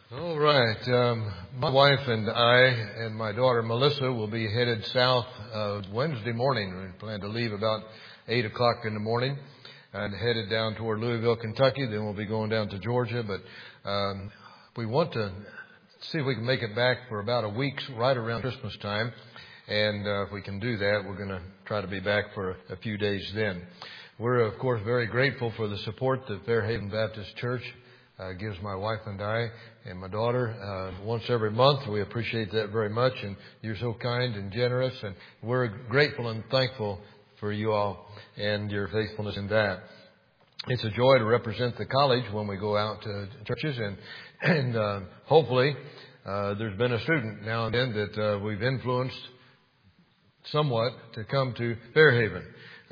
All right. My wife and I and my daughter Melissa will be headed south Wednesday morning. We plan to leave about 8 o'clock in the morning and headed down toward Louisville, Kentucky. Then we'll be going down to Georgia. But we want to see if we can make it back for about a week right around Christmas time. And if we can do that, we're going to try to be back for a few days then. We're, of course, very grateful for the support that Fairhaven Baptist Church gives my wife and I and my daughter once every month. We appreciate that very much, and you're so kind and generous, and we're grateful and thankful for you all and your faithfulness in that. It's a joy to represent the college when we go out to churches, and hopefully there's been a student now and then that we've influenced somewhat to come to Fairhaven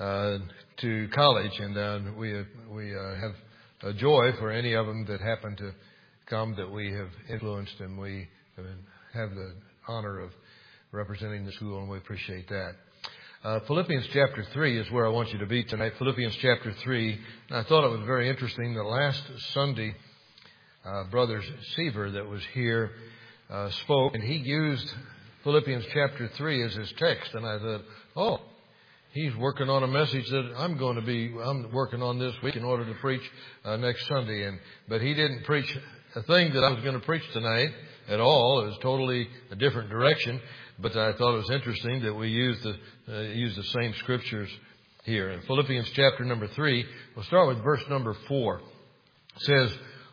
to college, and we have a joy for any of them that happen to come that we have influenced, and we have the honor of representing the school, and we appreciate that. Philippians chapter 3 is where I want you to be tonight. Philippians chapter 3. And I thought it was very interesting that last Sunday, Brother Seaver that was here spoke, and he used Philippians chapter 3 as his text. And I thought, he's working on a message that I'm working on this week in order to preach next Sunday. But he didn't preach a thing that I was going to preach tonight at all. It was totally a different direction. But I thought it was interesting that we use the same scriptures here. In Philippians chapter number 3, we'll start with verse number 4. It says,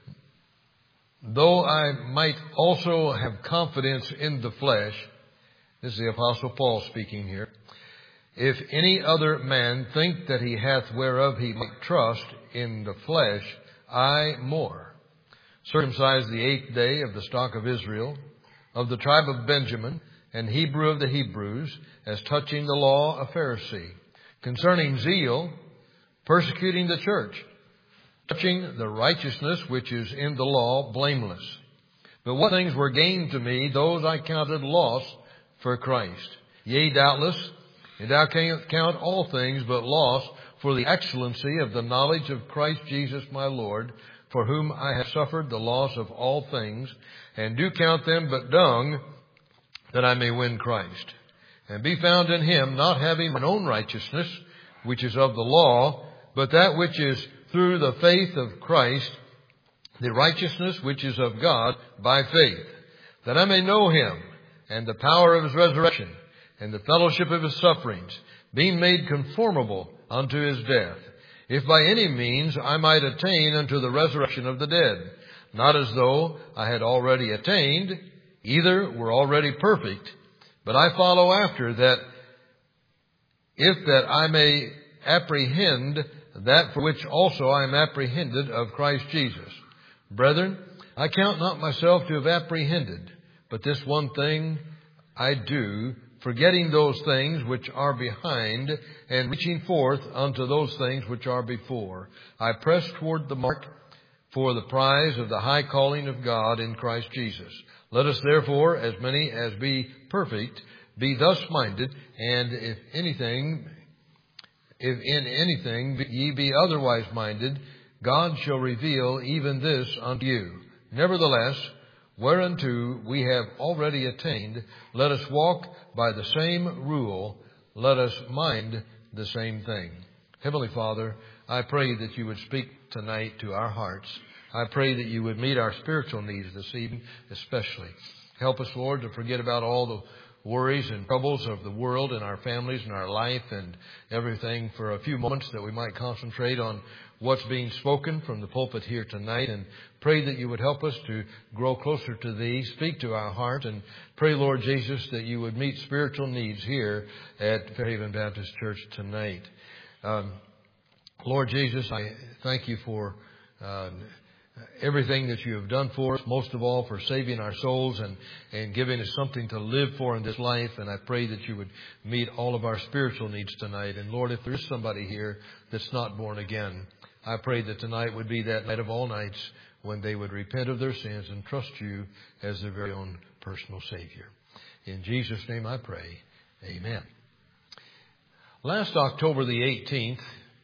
"Though I might also have confidence in the flesh," this is the Apostle Paul speaking here, "if any other man think that he hath whereof he might trust in the flesh, I more, circumcised the 8th day of the stock of Israel, of the tribe of Benjamin, and Hebrew of the Hebrews, as touching the law a Pharisee, concerning zeal, persecuting the church, touching the righteousness which is in the law, blameless. But what things were gained to me, those I counted loss for Christ. Yea, doubtless, and thou canst count all things but loss for the excellency of the knowledge of Christ Jesus my Lord, for whom I have suffered the loss of all things, and do count them but dung, that I may win Christ, and be found in him, not having mine own righteousness, which is of the law, but that which is through the faith of Christ, the righteousness which is of God by faith, that I may know him, and the power of his resurrection, and the fellowship of his sufferings, being made conformable unto his death, if by any means I might attain unto the resurrection of the dead, not as though I had already attained, either were already perfect, but I follow after that, if that I may apprehend that for which also I am apprehended of Christ Jesus. Brethren, I count not myself to have apprehended, but this one thing I do, forgetting those things which are behind, and reaching forth unto those things which are before, I press toward the mark for the prize of the high calling of God in Christ Jesus. Let us therefore, as many as be perfect, be thus minded, and if in anything ye be otherwise minded, God shall reveal even this unto you. Nevertheless, whereunto we have already attained, let us walk by the same rule, let us mind the same thing." Heavenly Father, I pray that you would speak tonight to our hearts. I pray that you would meet our spiritual needs this evening especially. Help us, Lord, to forget about all the worries and troubles of the world and our families and our life and everything for a few moments, that we might concentrate on what's being spoken from the pulpit here tonight, and pray that you would help us to grow closer to thee, speak to our heart, and pray, Lord Jesus, that you would meet spiritual needs here at Fairhaven Baptist Church tonight. Lord Jesus, I thank you for everything that you have done for us, most of all for saving our souls and giving us something to live for in this life. And I pray that you would meet all of our spiritual needs tonight. And Lord, if there is somebody here that's not born again, I pray that tonight would be that night of all nights when they would repent of their sins and trust you as their very own personal Savior. In Jesus' name I pray. Amen. Last October the 18th,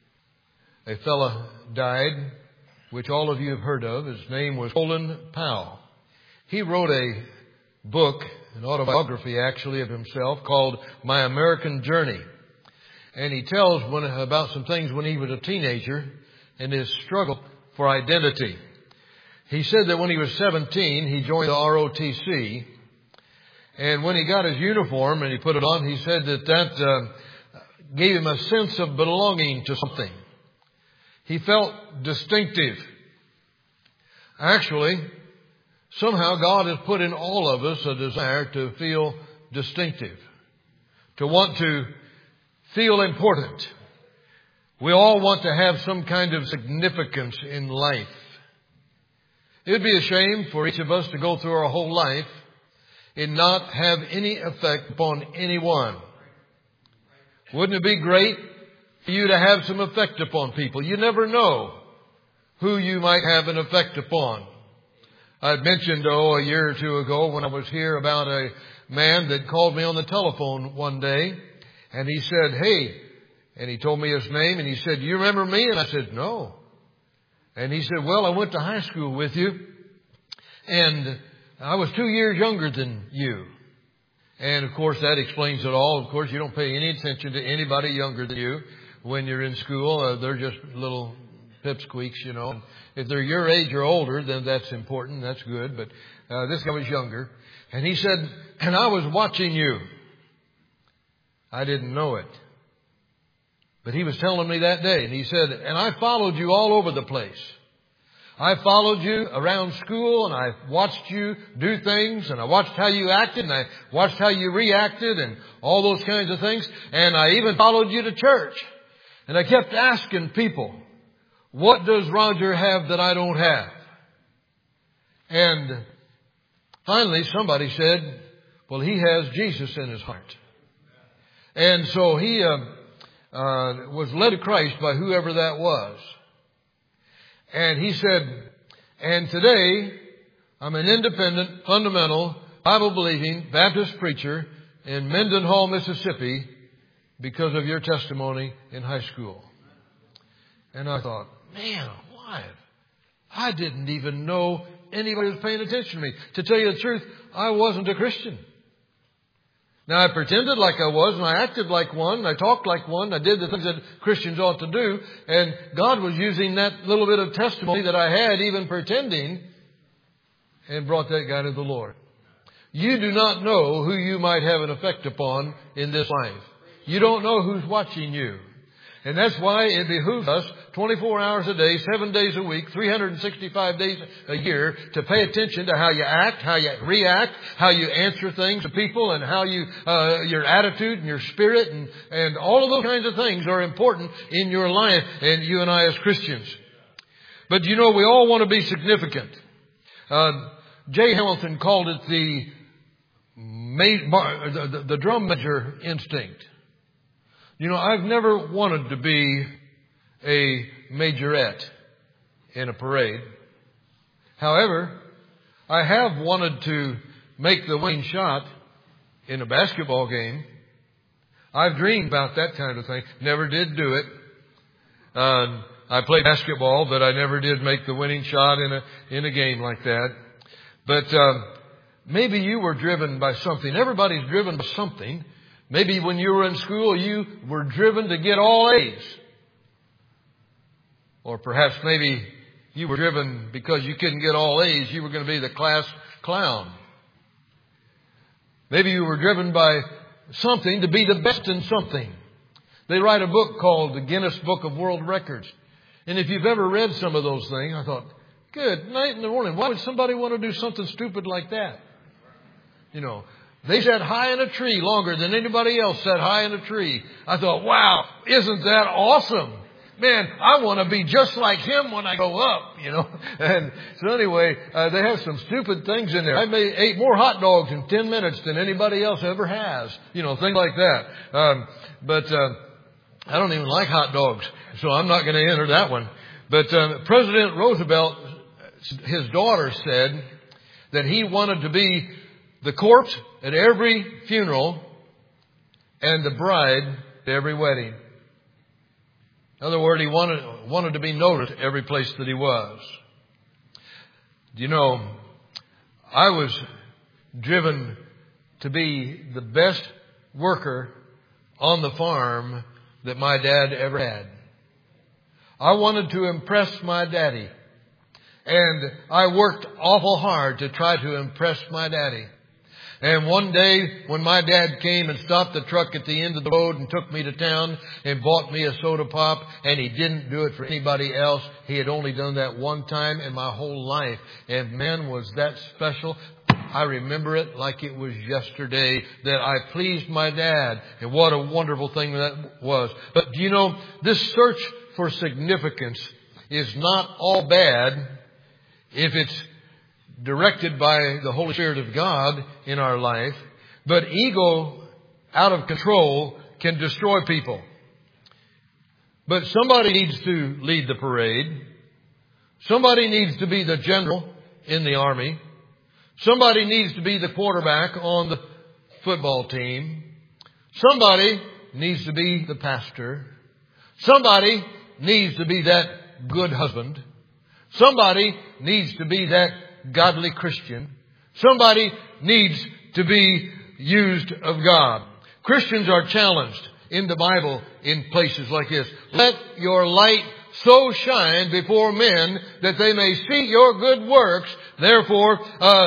a fellow died, which all of you have heard of. His name was Colin Powell. He wrote a book, an autobiography actually of himself, called My American Journey. And he tells about some things when he was a teenager and his struggle for identity. He said that when he was 17, he joined the ROTC. And when he got his uniform and he put it on, he said that gave him a sense of belonging to something. He felt distinctive. Actually, somehow God has put in all of us a desire to feel distinctive, to want to feel important. We all want to have some kind of significance in life. It would be a shame for each of us to go through our whole life and not have any effect upon anyone. Wouldn't it be great for you to have some effect upon people? You never know who you might have an effect upon. I mentioned, a year or two ago when I was here about a man that called me on the telephone one day, and he said, "Hey," and he told me his name, and he said, "You remember me?" And I said, "No." And he said, "Well, I went to high school with you, and I was 2 years younger than you." And of course, that explains it all. Of course, you don't pay any attention to anybody younger than you when you're in school. They're just little pipsqueaks, you know. If they're your age or older, then that's important. That's good. But this guy was younger. And he said, "And I was watching you." I didn't know it. But he was telling me that day. And he said, "And I followed you all over the place. I followed you around school, and I watched you do things, and I watched how you acted, and I watched how you reacted, and all those kinds of things. And I even followed you to church. And I kept asking people, what does Roger have that I don't have?" And finally somebody said, "Well, he has Jesus in his heart." And so he was led to Christ by whoever that was. And he said, "And today I'm an independent, fundamental, Bible-believing Baptist preacher in Mendenhall, Mississippi, because of your testimony in high school." And I thought, man alive, I didn't even know anybody was paying attention to me. To tell you the truth, I wasn't a Christian. Now, I pretended like I was, and I acted like one, and I talked like one, I did the things that Christians ought to do, and God was using that little bit of testimony that I had, even pretending, and brought that guy to the Lord. You do not know who you might have an effect upon in this life. You don't know who's watching you. And that's why it behooves us 24 hours a day, 7 days a week, 365 days a year to pay attention to how you act, how you react, how you answer things to people, and how you, your attitude and your spirit and all of those kinds of things are important in your life and you and I as Christians. But you know, we all want to be significant. Jay Hamilton called it the drum major instinct. You know, I've never wanted to be a majorette in a parade. However, I have wanted to make the winning shot in a basketball game. I've dreamed about that kind of thing. Never did do it. I played basketball, but I never did make the winning shot in a game like that. But maybe you were driven by something. Everybody's driven by something. Maybe when you were in school, you were driven to get all A's. Or perhaps maybe you were driven because you couldn't get all A's, you were going to be the class clown. Maybe you were driven by something to be the best in something. They write a book called the Guinness Book of World Records. And if you've ever read some of those things, I thought, good night in the morning. Why would somebody want to do something stupid like that? You know, they sat high in a tree longer than anybody else sat high in a tree. I thought, wow, isn't that awesome? Man, I want to be just like him when I grow up, you know. And so anyway, they have some stupid things in there. I ate more hot dogs in 10 minutes than anybody else ever has. You know, things like that. But I don't even like hot dogs, so I'm not going to enter that one. But President Roosevelt, his daughter said that he wanted to be the corpse at every funeral and the bride at every wedding. In other words, he wanted to be noticed every place that he was. You know, I was driven to be the best worker on the farm that my dad ever had. I wanted to impress my daddy. And I worked awful hard to try to impress my daddy. And one day when my dad came and stopped the truck at the end of the road and took me to town and bought me a soda pop, and he didn't do it for anybody else. He had only done that one time in my whole life. And man, was that special. I remember it like it was yesterday that I pleased my dad. And what a wonderful thing that was. But do you know, this search for significance is not all bad if it's directed by the Holy Spirit of God in our life. But ego out of control can destroy people. But somebody needs to lead the parade. Somebody needs to be the general in the army. Somebody needs to be the quarterback on the football team. Somebody needs to be the pastor. Somebody needs to be that good husband. Somebody needs to be that godly Christian. Somebody needs to be used of God. Christians are challenged in the Bible in places like this. Let your light so shine before men that they may see your good works, therefore,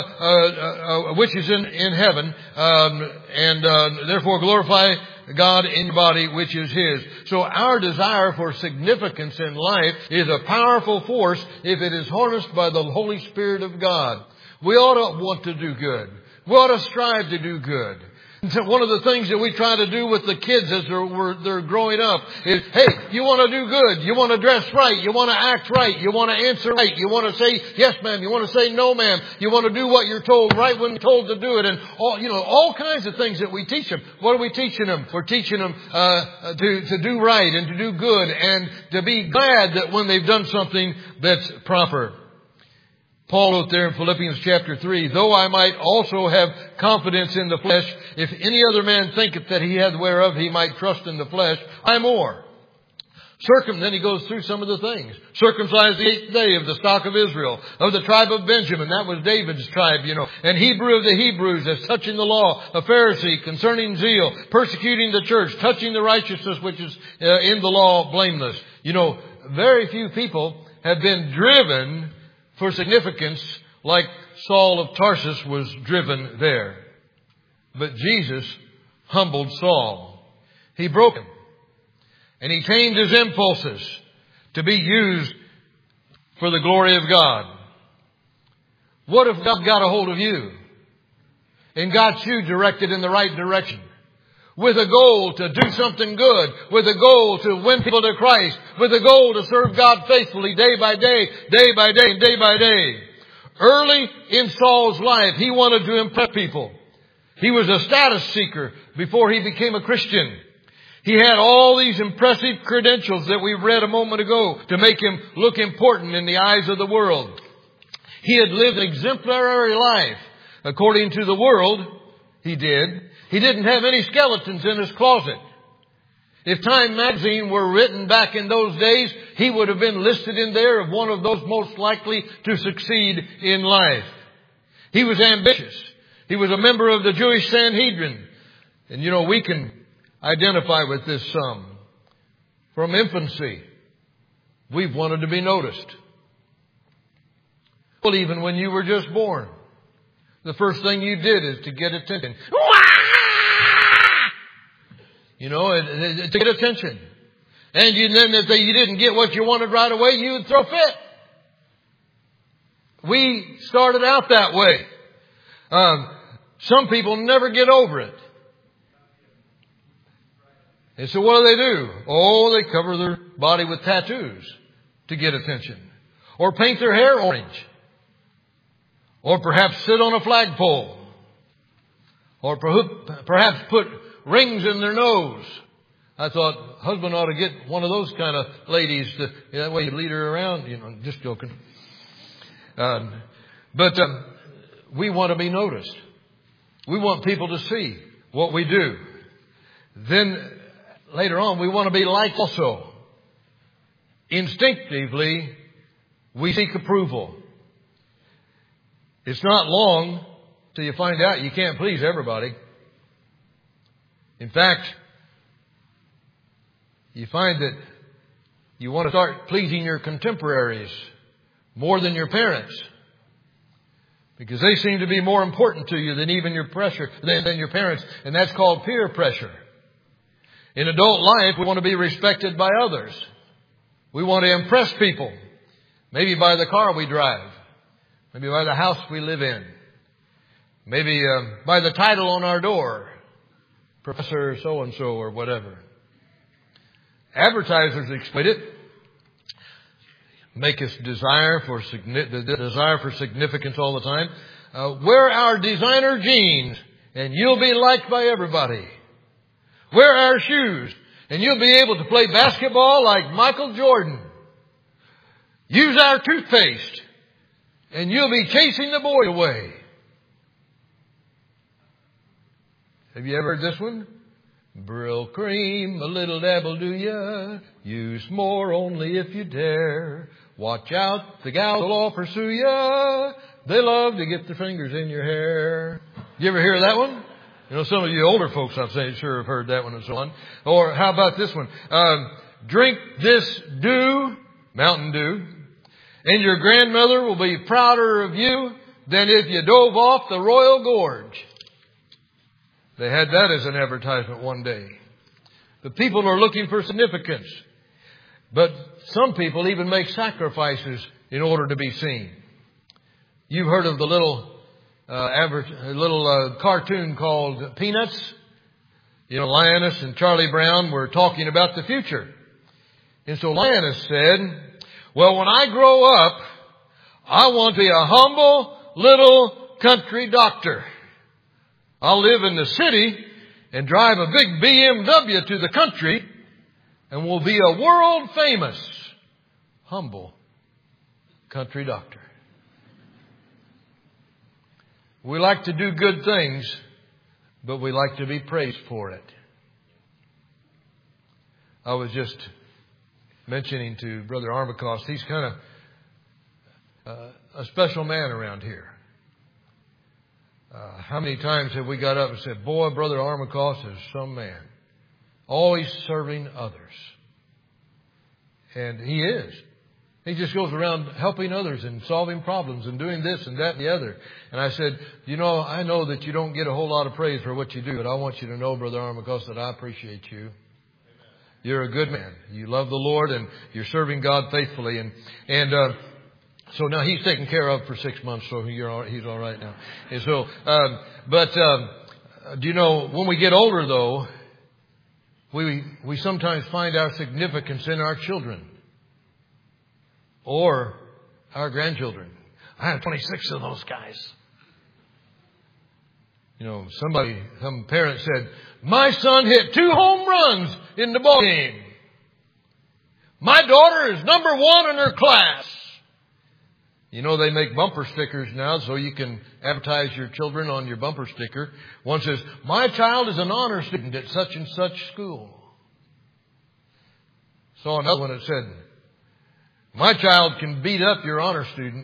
which is in heaven, and therefore glorify God in your body, which is His. So our desire for significance in life is a powerful force if it is harnessed by the Holy Spirit of God. We ought to want to do good. We ought to strive to do good. So one of the things that we try to do with the kids as they're growing up is, hey, you want to do good. You want to dress right. You want to act right. You want to answer right. You want to say yes, ma'am. You want to say no, ma'am. You want to do what you're told right when you're told to do it. And all kinds of things that we teach them. What are we teaching them? We're teaching them to do right and to do good and to be glad that when they've done something that's proper. Paul wrote there in Philippians chapter 3, though I might also have confidence in the flesh, if any other man thinketh that he hath whereof he might trust in the flesh, I more. Then he goes through some of the things. Circumcised the 8th day of the stock of Israel, of the tribe of Benjamin. That was David's tribe, And Hebrew of the Hebrews, as touching the law. A Pharisee, concerning zeal. Persecuting the church. Touching the righteousness which is in the law, blameless. Very few people have been driven for significance like Saul of Tarsus was driven there. But Jesus humbled Saul. He broke him. And He tamed his impulses to be used for the glory of God. What if God got a hold of you and got you directed in the right direction? With a goal to do something good, with a goal to win people to Christ, with a goal to serve God faithfully day by day, and day by day. Early in Saul's life, he wanted to impress people. He was a status seeker before he became a Christian. He had all these impressive credentials that we read a moment ago to make him look important in the eyes of the world. He had lived an exemplary life. According to the world, he did. He didn't have any skeletons in his closet. If Time magazine were written back in those days, he would have been listed in there of one of those most likely to succeed in life. He was ambitious. He was a member of the Jewish Sanhedrin. And we can identify with this some. From infancy, we've wanted to be noticed. Well, even when you were just born, the first thing you did is to get attention. To get attention. And then if you didn't get what you wanted right away, you would throw a fit. We started out that way. Some people never get over it. And so what do? They cover their body with tattoos to get attention. Or paint their hair orange. Or perhaps sit on a flagpole. Or perhaps put rings in their nose. I thought husband ought to get one of those kind of ladies to, that way you lead her around. Just joking. But we want to be noticed. We want people to see what we do. Then later on, we want to be liked also. Instinctively, we seek approval. It's not long till you find out you can't please everybody. In fact, you find that you want to start pleasing your contemporaries more than your parents, because they seem to be more important to you than even your than your parents, and that's called peer pressure. In adult life, we want to be respected by others. We want to impress people, maybe by the car we drive, maybe by the house we live in, maybe by the title on our door, Professor so-and-so or whatever. Advertisers exploit it, make us desire for significance all the time. Wear our designer jeans and you'll be liked by everybody. Wear our shoes and you'll be able to play basketball like Michael Jordan. Use our toothpaste and you'll be chasing the boys away. Have you ever heard this one? Brylcreem, a little dabble do ya. Use more only if you dare. Watch out, the gals will all pursue ya. They love to get their fingers in your hair. You ever hear that one? You know, some of you older folks, I'm saying, sure have heard that one and so on. Or how about this one? Drink this dew, Mountain Dew, and your grandmother will be prouder of you than if you dove off the Royal Gorge. They had that as an advertisement one day. The people are looking for significance. But some people even make sacrifices in order to be seen. You've heard of the little cartoon called Peanuts. You know, Linus and Charlie Brown were talking about the future. And so Linus said, well, when I grow up, I want to be a humble little country doctor. I'll live in the city and drive a big BMW to the country and will be a world famous, humble country doctor. We like to do good things, but we like to be praised for it. I was just mentioning to Brother Armacost, he's kind of a special man around here. How many times have we got up and said, boy, Brother Armacost is some man. Always serving others. And he is. He just goes around helping others and solving problems and doing this and that and the other. And I said, you know, I know that you don't get a whole lot of praise for what you do, but I want you to know, Brother Armacost, that I appreciate you. Amen. You're a good man. You love the Lord and you're serving God faithfully. So now he's taken care of for 6 months, so he's all right now. And so, do you know, when we get older, though, we sometimes find our significance in our children or our grandchildren. I have 26 of those guys. You know, some parent said, my son hit 2 home runs in the ball game. My daughter is number 1 in her class. You know, they make bumper stickers now so you can advertise your children on your bumper sticker. One says, my child is an honor student at such and such school. Saw another one that said, my child can beat up your honor student.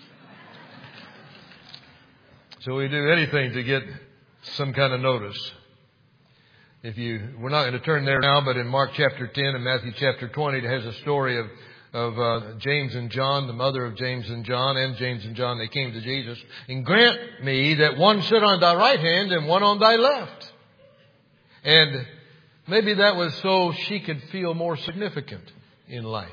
So we do anything to get some kind of notice. We're not going to turn there now, but in Mark chapter 10 and Matthew chapter 20, it has a story of James and John, the mother of James and John, and James and John, they came to Jesus. And grant me that one sit on thy right hand and one on thy left. And maybe that was so she could feel more significant in life.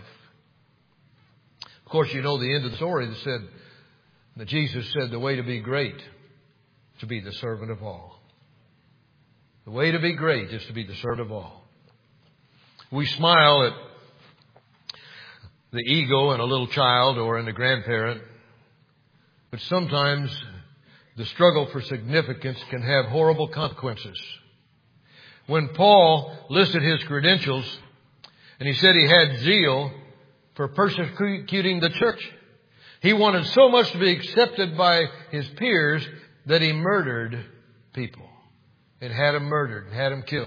Of course, you know the end of the story that Jesus said the way to be great is to be the servant of all. The way to be great is to be the servant of all. We smile at the ego in a little child or in a grandparent. But sometimes the struggle for significance can have horrible consequences. When Paul listed his credentials and he said he had zeal for persecuting the church, he wanted so much to be accepted by his peers that he murdered people and had them murdered and had them killed.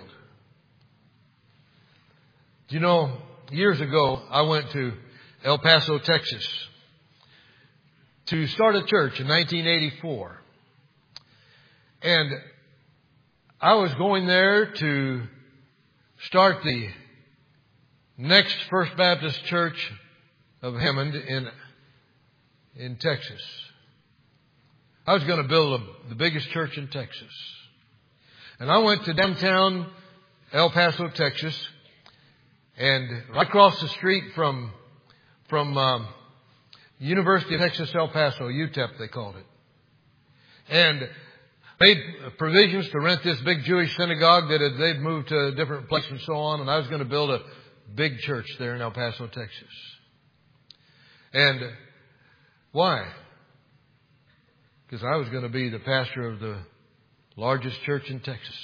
You know, years ago I went to El Paso, Texas. to start a church in 1984. And I was going there to start the next First Baptist Church of Hammond in Texas. I was going to build the biggest church in Texas. And I went to downtown El Paso, Texas, and right across the street from University of Texas El Paso, UTEP they called it, and made provisions to rent this big Jewish synagogue that they'd moved to a different place and so on, and I was going to build a big church there in El Paso, Texas. And why? Because I was going to be the pastor of the largest church in Texas.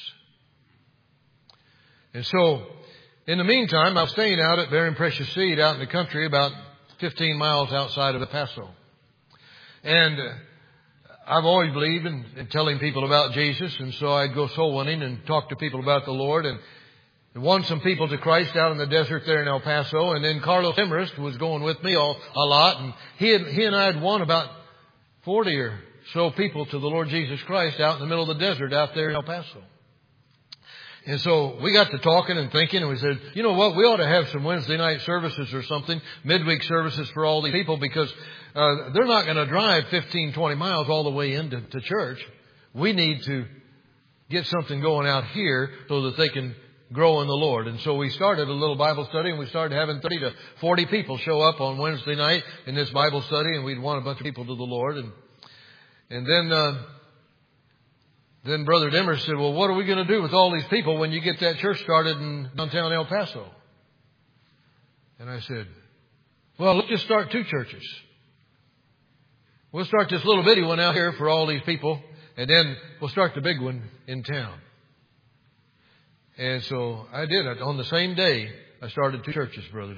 And so, in the meantime, I was staying out at Bearing Precious Seed out in the country about 15 miles outside of El Paso. And I've always believed in telling people about Jesus, and so I'd go soul winning and talk to people about the Lord, and won some people to Christ out in the desert there in El Paso. And then Carlos Emerist was going with me a lot, and he and I had won about 40 or so people to the Lord Jesus Christ out in the middle of the desert out there in El Paso. And so we got to talking and thinking, and we said, you know what, we ought to have some Wednesday night services or something, midweek services for all these people, because they're not going to drive 15, 20 miles all the way into church. We need to get something going out here so that they can grow in the Lord. And so we started a little Bible study, and we started having 30 to 40 people show up on Wednesday night in this Bible study, and we'd won a bunch of people to the Lord. And then Brother Demers said, well, what are we going to do with all these people when you get that church started in downtown El Paso? And I said, well, let's just start 2 churches. We'll start this little bitty one out here for all these people, and then we'll start the big one in town. And so I did it. On the same day, I started 2 churches, Brother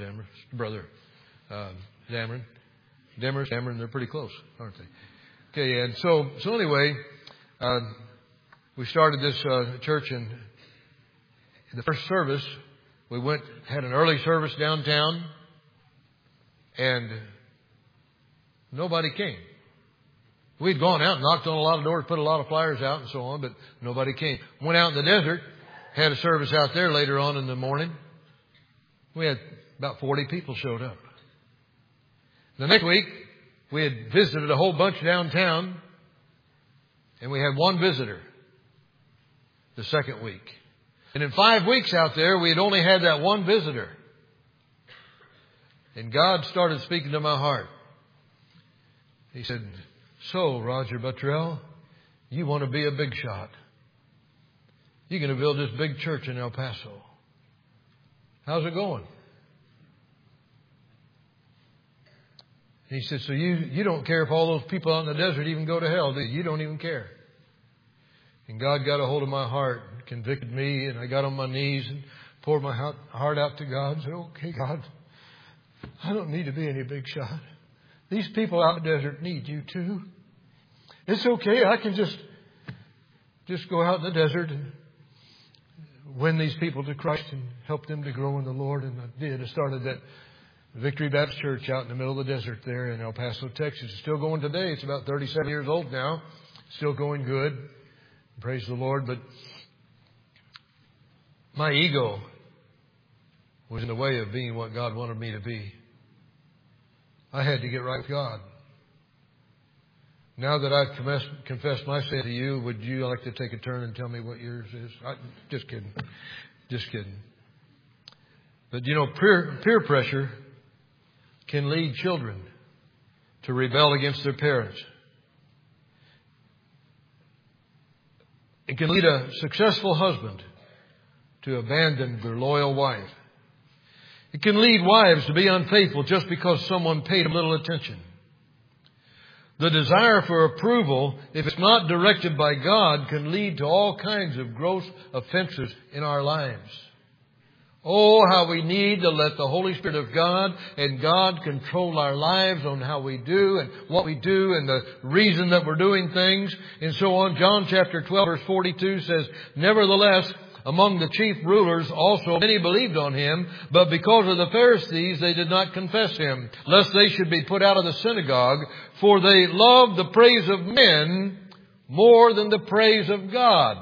Dameron. Demers, they're pretty close, aren't they? Okay, and so anyway, we started this church, and in the first service, we had an early service downtown, and nobody came. We'd gone out and knocked on a lot of doors, put a lot of flyers out and so on, but nobody came. Went out in the desert, had a service out there later on in the morning. We had about 40 people showed up. The next week, we had visited a whole bunch downtown, and we had 1 visitor the second week. And in 5 weeks out there, we had only had that 1 visitor. And God started speaking to my heart. He said, so, Roger Buttrell, you want to be a big shot. You're going to build this big church in El Paso. How's it going? And he said, so you don't care if all those people out in the desert even go to hell, do you? You don't even care. And God got a hold of my heart, convicted me, and I got on my knees and poured my heart out to God and said, okay, God, I don't need to be any big shot. These people out in the desert need you too. It's okay. I can just go out in the desert and win these people to Christ and help them to grow in the Lord. And I did. I started that Victory Baptist Church out in the middle of the desert there in El Paso, Texas. It's still going today. It's about 37 years old now. Still going good. Praise the Lord. But my ego was in the way of being what God wanted me to be. I had to get right with God. Now that I've confessed my sin to you, would you like to take a turn and tell me what yours is? Just kidding. Just kidding. But you know, peer pressure can lead children to rebel against their parents. It can lead a successful husband to abandon their loyal wife. It can lead wives to be unfaithful just because someone paid a little attention. The desire for approval, if it's not directed by God, can lead to all kinds of gross offenses in our lives. Oh, how we need to let the Holy Spirit of God and God control our lives on how we do and what we do and the reason that we're doing things and so on. John chapter 12 verse 42 says, nevertheless, Among the chief rulers also many believed on him, but because of the Pharisees they did not confess him, lest they should be put out of the synagogue, for they loved the praise of men more than the praise of God.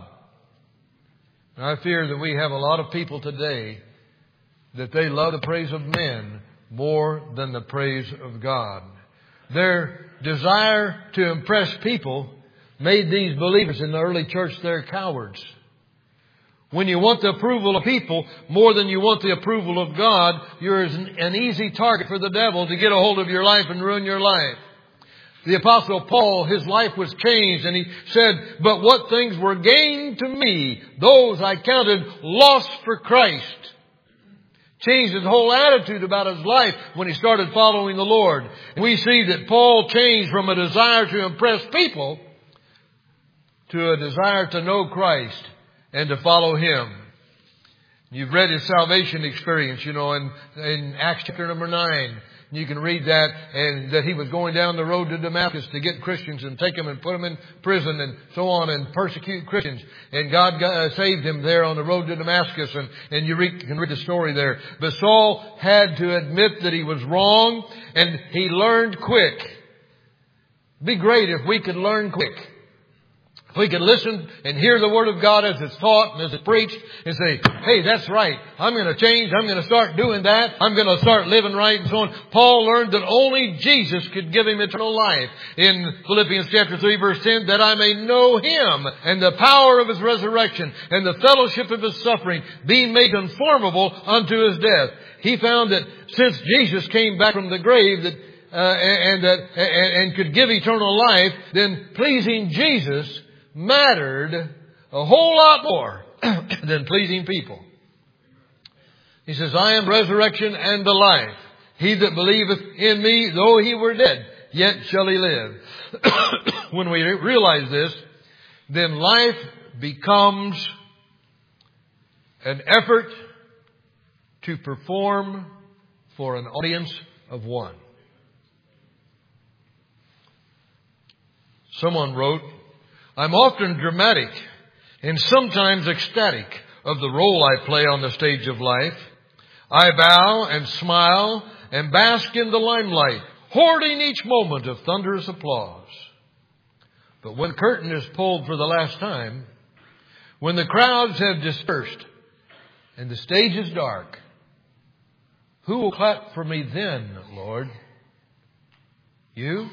And I fear that we have a lot of people today that they love the praise of men more than the praise of God. Their desire to impress people made these believers in the early church their cowards. When you want the approval of people more than you want the approval of God, you're an easy target for the devil to get a hold of your life and ruin your life. The Apostle Paul, his life was changed, and he said, "But what things were gained to me, those I counted lost for Christ." Changed his whole attitude about his life when he started following the Lord. And we see that Paul changed from a desire to impress people to a desire to know Christ and to follow Him. You've read his salvation experience, in Acts chapter number 9. You can read that, and that he was going down the road to Damascus to get Christians and take them and put them in prison and so on and persecute Christians. And God saved him there on the road to Damascus, and you can read the story there. But Saul had to admit that he was wrong, and he learned quick. It'd be great if we could learn quick. If we could listen and hear the Word of God as it's taught and as it's preached and say, "Hey, that's right. I'm going to change. I'm going to start doing that. I'm going to start living right," and so on. Paul learned that only Jesus could give him eternal life. In Philippians chapter 3 verse 10, "That I may know Him and the power of His resurrection and the fellowship of His suffering, being made conformable unto His death." He found that since Jesus came back from the grave and could give eternal life, then pleasing Jesus mattered a whole lot more than pleasing people. He says, "I am resurrection and the life. He that believeth in me, though he were dead, yet shall he live." When we realize this, then life becomes an effort to perform for an audience of one. Someone wrote, "I'm often dramatic and sometimes ecstatic of the role I play on the stage of life. I bow and smile and bask in the limelight, hoarding each moment of thunderous applause. But when the curtain is pulled for the last time, when the crowds have dispersed and the stage is dark, who will clap for me then, Lord? You?"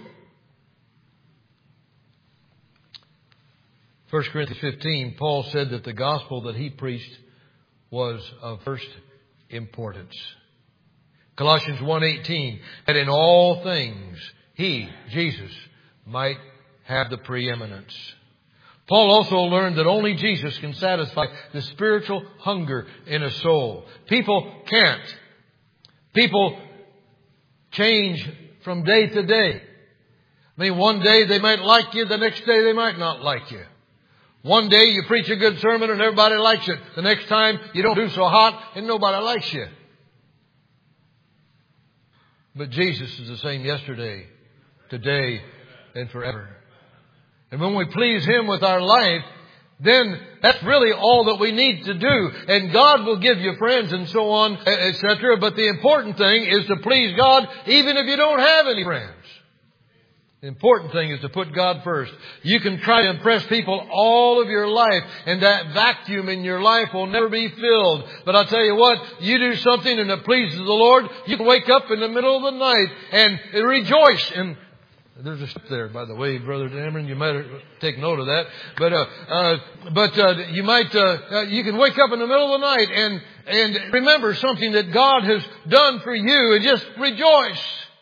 1 Corinthians 15, Paul said that the gospel that he preached was of first importance. Colossians 1:18, that in all things He, Jesus, might have the preeminence. Paul also learned that only Jesus can satisfy the spiritual hunger in a soul. People can't. People change from day to day. One day they might like you, the next day they might not like you. One day you preach a good sermon and everybody likes it. The next time you don't do so hot and nobody likes you. But Jesus is the same yesterday, today, and forever. And when we please Him with our life, then that's really all that we need to do. And God will give you friends and so on, etc. But the important thing is to please God even if you don't have any friends. The important thing is to put God first. You can try to impress people all of your life, and that vacuum in your life will never be filled. But I'll tell you what, you do something and it pleases the Lord, you can wake up in the middle of the night and rejoice. And there's a step there, by the way, Brother Dameron. You might take note of that. But you can wake up in the middle of the night and remember something that God has done for you and just rejoice.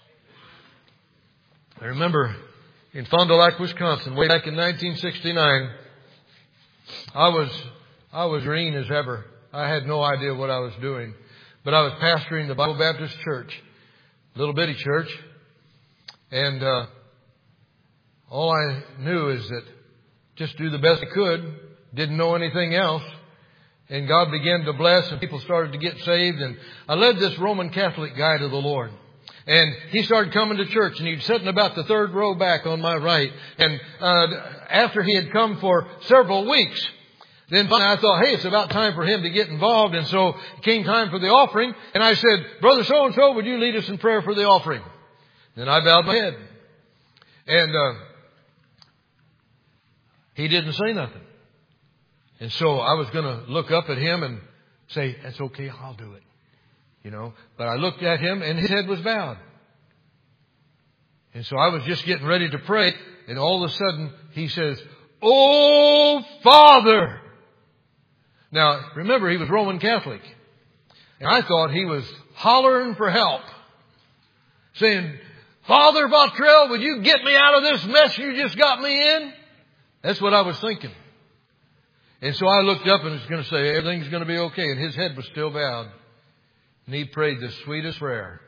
I remember in Fond du Lac, Wisconsin, way back in 1969, I was green as ever. I had no idea what I was doing. But I was pastoring the Bible Baptist Church, little bitty church. And all I knew is that just do the best I could, didn't know anything else. And God began to bless and people started to get saved. And I led this Roman Catholic guy to the Lord. And he started coming to church, and he'd sit in about the third row back on my right. And after he had come for several weeks, Then finally I thought, hey, it's about time for him to get involved. And so it came time for the offering. And I said, Brother so-and-so, would you lead us in prayer for the offering? Then I bowed my head. And he didn't say nothing. And so I was going to look up at him and say, that's okay, I'll do it. You know, but I looked at him and his head was bowed. And so I was just getting ready to pray. And all of a sudden he says, "Oh, Father." Now, remember, he was Roman Catholic. And I thought he was hollering for help. Saying, "Father Bottrell, would you get me out of this mess you just got me in?" That's what I was thinking. And so I looked up and was going to say, everything's going to be okay. And his head was still bowed. And he prayed the sweetest prayer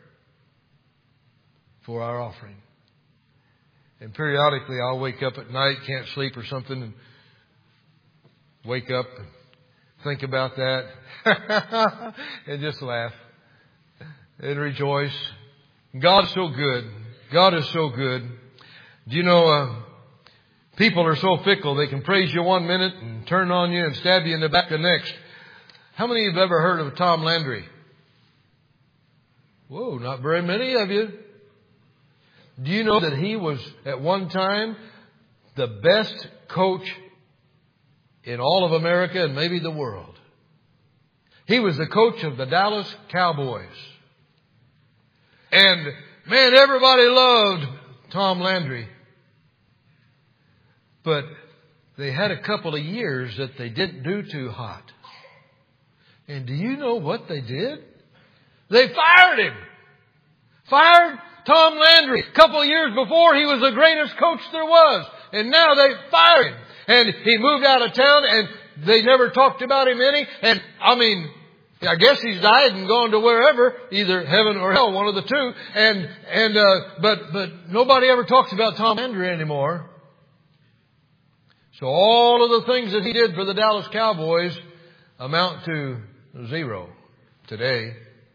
for our offering. And periodically I'll wake up at night, can't sleep or something, and wake up and think about that and just laugh and rejoice. God is so good. God is so good. Do you know, people are so fickle. They can praise you one minute and turn on you and stab you in the back the next. How many of you have ever heard of Tom Landry? Whoa, not very many of you. Do you know that he was at one time the best coach in all of America and maybe the world? He was the coach of the Dallas Cowboys. And man, everybody loved Tom Landry. But they had a couple of years that they didn't do too hot. And do you know what they did? They fired him. Fired Tom Landry. A couple of years before, he was the greatest coach there was. And now they fired him. And he moved out of town and they never talked about him any. And I mean, I guess he's died and gone to wherever, either heaven or hell, one of the two. But nobody ever talks about Tom Landry anymore. So all of the things that he did for the Dallas Cowboys amount to zero today.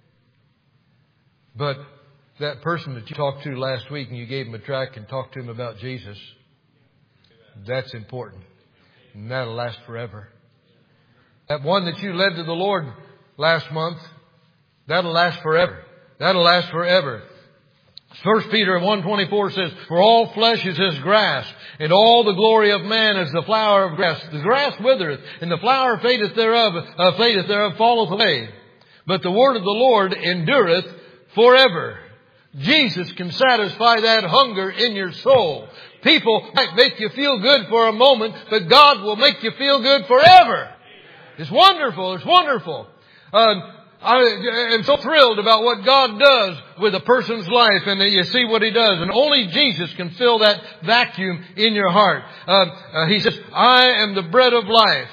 But that person that you talked to last week and you gave him a tract and talked to him about Jesus, that's important. And that'll last forever. That one that you led to the Lord last month, that'll last forever. That'll last forever. 1 Peter 1:24 says, "For all flesh is as grass, and all the glory of man is the flower of grass. The grass withereth, and the flower fadeth thereof, falleth away. But the word of the Lord endureth forever." Jesus can satisfy that hunger in your soul. People might make you feel good for a moment, but God will make you feel good forever. It's wonderful. It's wonderful. I am so thrilled about what God does with a person's life, and you see what He does. And only Jesus can fill that vacuum in your heart. He says, "I am the bread of life.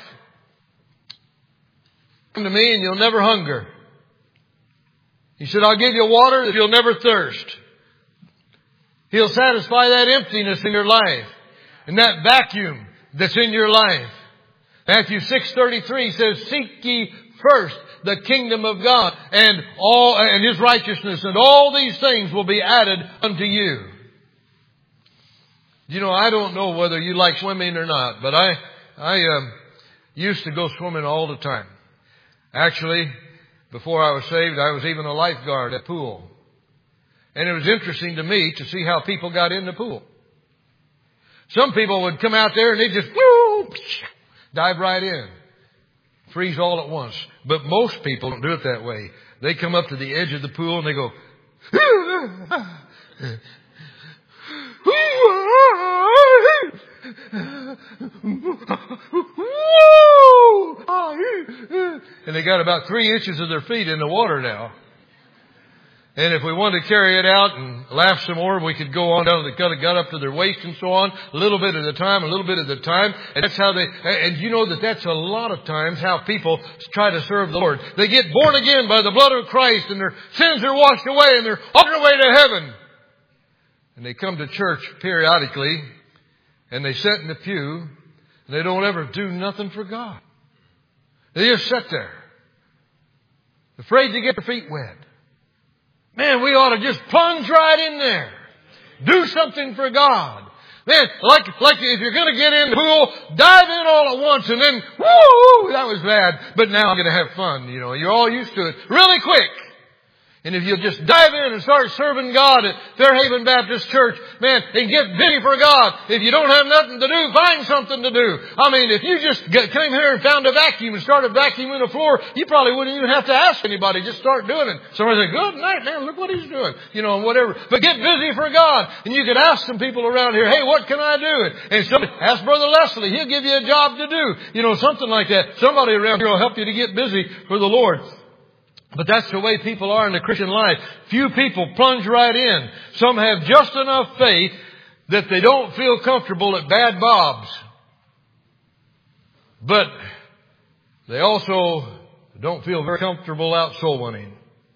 Come to me and you'll never hunger." He said, "I'll give you water that you'll never thirst." He'll satisfy that emptiness in your life and that vacuum that's in your life. Matthew 6:33 says, "Seek ye first the kingdom of God and His righteousness, and all these things will be added unto you." You know, I don't know whether you like swimming or not, but I used to go swimming all the time. Actually, before I was saved, I was even a lifeguard at a pool. And it was interesting to me to see how people got in the pool. Some people would come out there and they'd just dive right in. Freeze all at once. But most people don't do it that way. They come up to the edge of the pool and they go, and they got about 3 inches of their feet in the water now. And if we wanted to carry it out and laugh some more, we could go on down to the gut up to their waist and so on, a little bit at a time, a little bit at a time. And that's how and you know that's a lot of times how people try to serve the Lord. They get born again by the blood of Christ and their sins are washed away and they're on their way to heaven. And they come to church periodically and they sit in the pew and they don't ever do nothing for God. They just sit there, afraid to get their feet wet. Man, we ought to just plunge right in there. Do something for God. Man, like if you're going to get in the pool, dive in all at once and then, woo, that was bad. But now I'm going to have fun. You know, you're all used to it really quick. And if you'll just dive in and start serving God at Fairhaven Baptist Church, man, and get busy for God. If you don't have nothing to do, find something to do. I mean, if you just came here and found a vacuum and started vacuuming the floor, you probably wouldn't even have to ask anybody. Just start doing it. Somebody say, good night, man, look what he's doing. You know, and whatever. But get busy for God. And you could ask some people around here, hey, what can I do? And somebody, ask Brother Leslie. He'll give you a job to do. You know, something like that. Somebody around here will help you to get busy for the Lord. But that's the way people are in the Christian life. Few people plunge right in. Some have just enough faith that they don't feel comfortable at Bad Bob's. But they also don't feel very comfortable out soul winning.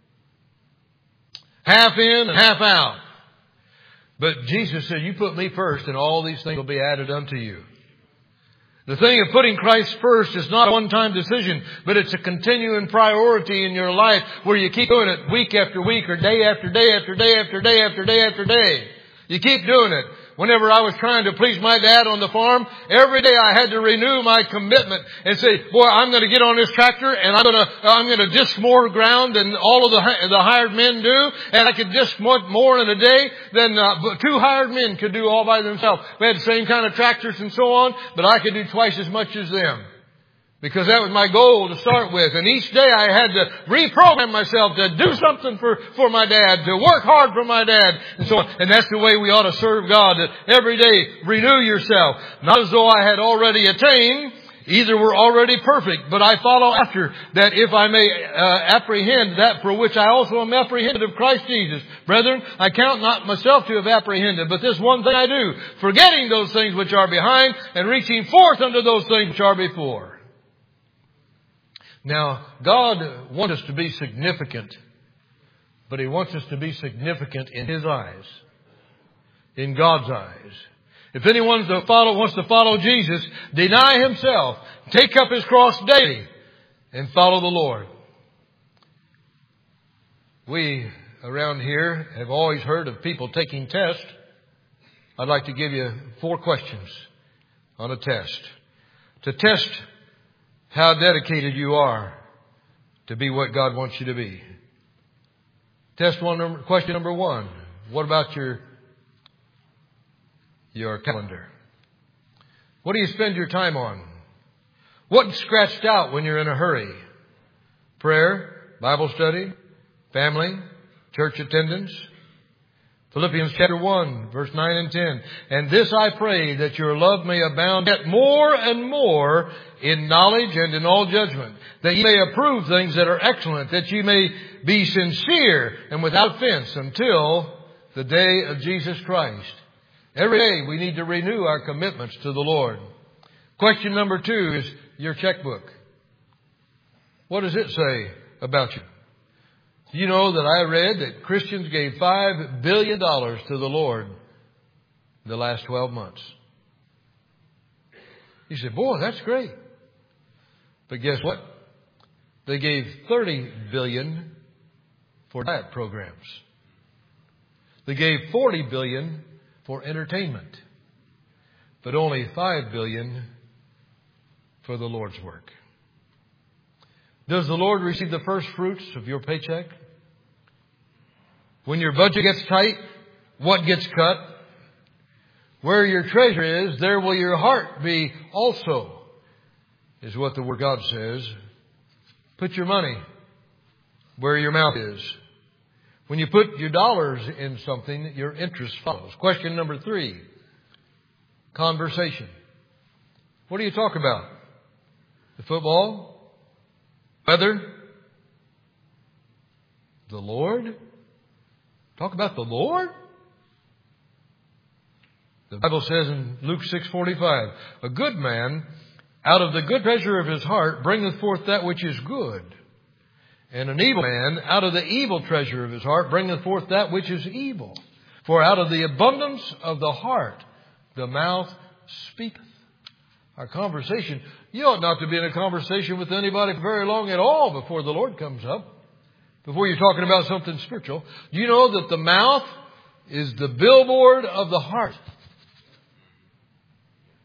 Half in and half out. But Jesus said, you put me first and all these things will be added unto you. The thing of putting Christ first is not a one-time decision, but it's a continuing priority in your life where you keep doing it week after week or day after day after day after day after day after day. You keep doing it. Whenever I was trying to please my dad on the farm, every day I had to renew my commitment and say, boy, I'm going to get on this tractor and I'm going to disc more ground than all of the hired men do. And I could disc more in a day than 2 hired men could do all by themselves. We had the same kind of tractors and so on, but I could do twice as much as them. Because that was my goal to start with. And each day I had to reprogram myself to do something for my dad, to work hard for my dad, and so on. And that's the way we ought to serve God, that every day renew yourself. Not as though I had already attained, either were already perfect, but I follow after, that if I may apprehend that for which I also am apprehended of Christ Jesus. Brethren, I count not myself to have apprehended, but this one thing I do, forgetting those things which are behind, and reaching forth unto those things which are before. Now, God wants us to be significant, but He wants us to be significant in His eyes, in God's eyes. If anyone wants to follow Jesus, deny himself, take up his cross daily, and follow the Lord. We around here have always heard of people taking tests. I'd like to give you 4 questions on a test. To test how dedicated you are to be what God wants you to be. Question number 1. What about your calendar? What do you spend your time on? What's scratched out when you're in a hurry? Prayer, Bible study, family, church attendance. Philippians chapter 1, verse 9 and 10. And this I pray, that your love may abound yet more and more in knowledge and in all judgment, that ye may approve things that are excellent, that ye may be sincere and without offense until the day of Jesus Christ. Every day we need to renew our commitments to the Lord. Question number 2 is your checkbook. What does it say about you? Do you know that I read that Christians gave $5 billion to the Lord in the last 12 months? You say, boy, that's great. But guess what? They gave $30 billion for diet programs. They gave $40 billion for entertainment. But only $5 billion for the Lord's work. Does the Lord receive the first fruits of your paycheck? When your budget gets tight, what gets cut? Where your treasure is, there will your heart be also, is what the Word of God says. Put your money where your mouth is. When you put your dollars in something, your interest follows. Question number 3. Conversation. What do you talk about? The football? Weather? The Lord? Talk about the Lord? The Bible says in Luke 6:45, a good man out of the good treasure of his heart bringeth forth that which is good. And an evil man out of the evil treasure of his heart bringeth forth that which is evil. For out of the abundance of the heart the mouth speaketh. Our conversation, you ought not to be in a conversation with anybody very long at all before the Lord comes up. Before you're talking about something spiritual. Do you know that the mouth is the billboard of the heart?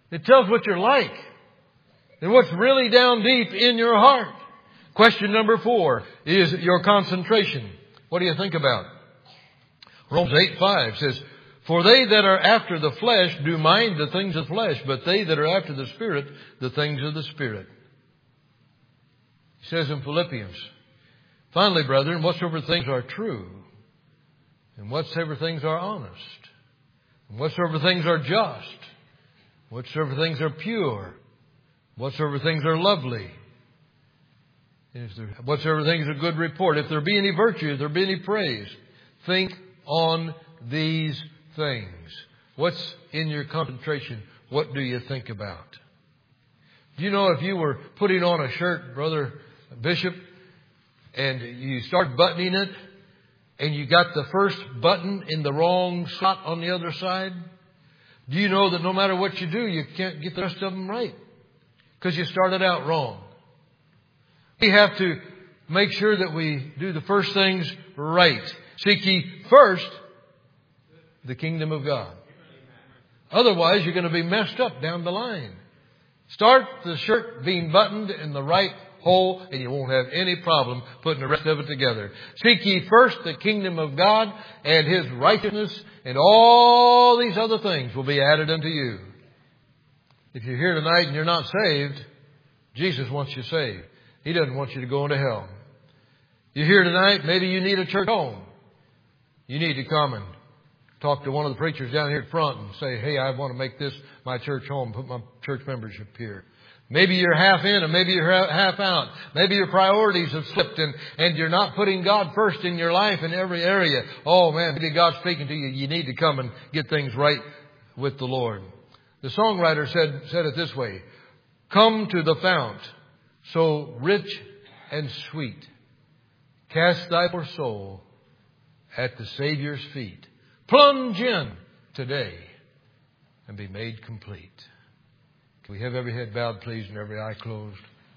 It tells what you're like and what's really down deep in your heart. Question number 4 is your concentration. What do you think about? Romans 8:5 says, "For they that are after the flesh do mind the things of the flesh, but they that are after the Spirit, the things of the Spirit." He says in Philippians, "Finally, brethren, whatsoever things are true, and whatsoever things are honest, and whatsoever things are just, whatsoever things are pure, whatsoever things are lovely, whatsoever things are good report, if there be any virtue, if there be any praise, think on these things." What's in your concentration? What do you think about? Do you know if you were putting on a shirt, Brother Bishop, and you start buttoning it, and you got the first button in the wrong slot on the other side? Do you know that no matter what you do, you can't get the rest of them right? Because you started out wrong. We have to make sure that we do the first things right. Seek ye first the kingdom of God. Otherwise, you're going to be messed up down the line. Start the shirt being buttoned in the right hole, and you won't have any problem putting the rest of it together. Seek ye first the kingdom of God and His righteousness, and all these other things will be added unto you. If you're here tonight and you're not saved, Jesus wants you saved. He doesn't want you to go into hell. You're here tonight, maybe you need a church home. You need to come and talk to one of the preachers down here at front and say, "Hey, I want to make this my church home, put my church membership here." Maybe you're half in and maybe you're half out. Maybe your priorities have slipped and you're not putting God first in your life in every area. Oh man, maybe God's speaking to you. You need to come and get things right with the Lord. The songwriter said it this way: "Come to the fount, so rich and sweet. Cast thy poor soul at the Savior's feet. Plunge in today and be made complete." Can we have every head bowed, please, and every eye closed?